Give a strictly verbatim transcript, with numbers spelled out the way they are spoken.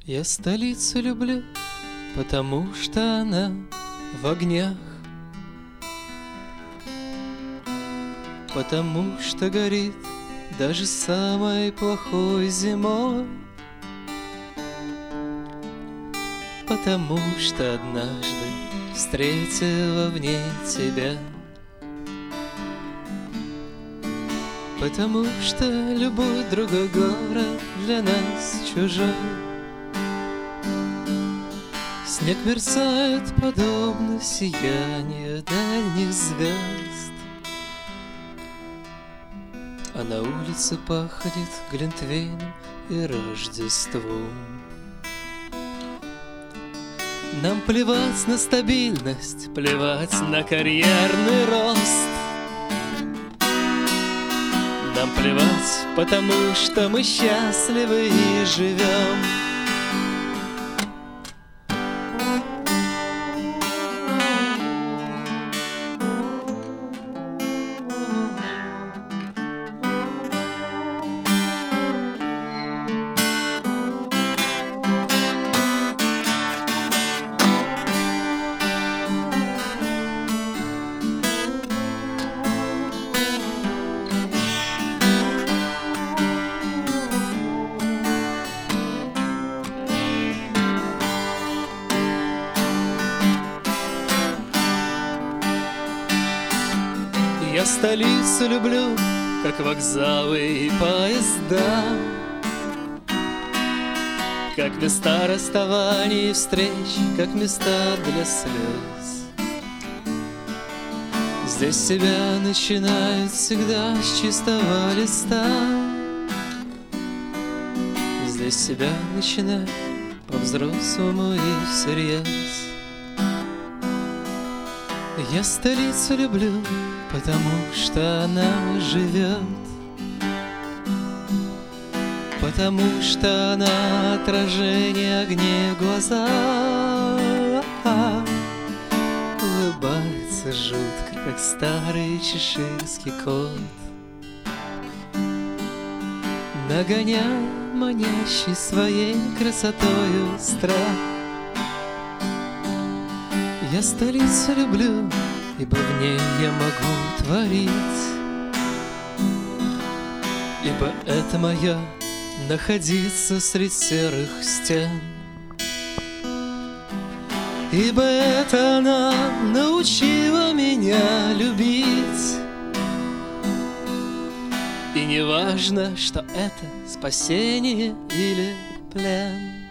Я столицу люблю, потому что она в огнях, потому что горит даже самой плохой зимой, потому что однажды встретила в ней тебя, потому что любой другой город для нас чужой. Снег мерцает, подобно сиянию дальних звезд, а на улице пахнет глинтвейном и Рождеством. Нам плевать на стабильность, плевать на карьерный рост. Нам плевать, потому что мы счастливы и живем. Я столицу люблю, как вокзалы и поезда, как места расставаний и встреч, как места для слез. Здесь себя начинают всегда с чистого листа. Здесь себя начинают по-взрослому и всерьез. Я столицу люблю, потому что она живет, потому что она отражение огней в глазах, улыбается жутко, как старый чеширский кот, нагоняя манящий своей красотою страх. Я столицу люблю, ибо в ней я могу творить, ибо это моя находиться среди серых стен, ибо это она научила меня любить. И не важно, что это спасение или плен.